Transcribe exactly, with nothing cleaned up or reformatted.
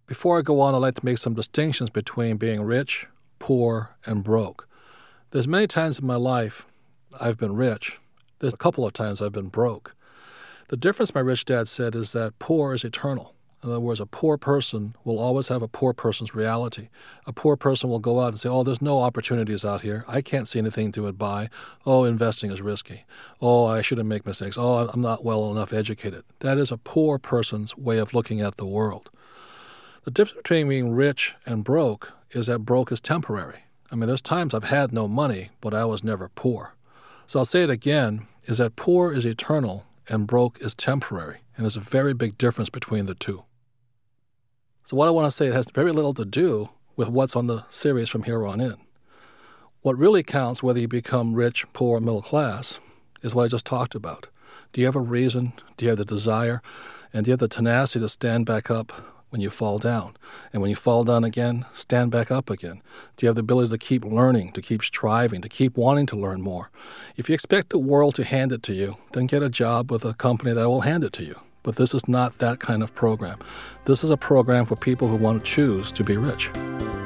Before I go on, I'd like to make some distinctions between being rich, poor, and broke. There's many times in my life I've been rich. There's a couple of times I've been broke. The difference, my rich dad said, is that poor is eternal. In other words, a poor person will always have a poor person's reality. A poor person will go out and say, oh, there's no opportunities out here. I can't see anything to buy. Oh, investing is risky. Oh, I shouldn't make mistakes. Oh, I'm not well enough educated. That is a poor person's way of looking at the world. The difference between being rich and broke is that broke is temporary. I mean, there's times I've had no money, but I was never poor. So I'll say it again, is that poor is eternal and broke is temporary. And there's a very big difference between the two. So what I want to say, it has very little to do with what's on the series from here on in. What really counts, whether you become rich, poor, middle class, is what I just talked about. Do you have a reason? Do you have the desire? And do you have the tenacity to stand back up when you fall down? And when you fall down again, stand back up again. Do you have the ability to keep learning, to keep striving, to keep wanting to learn more? If you expect the world to hand it to you, then get a job with a company that will hand it to you. But this is not that kind of program. This is a program for people who want to choose to be rich.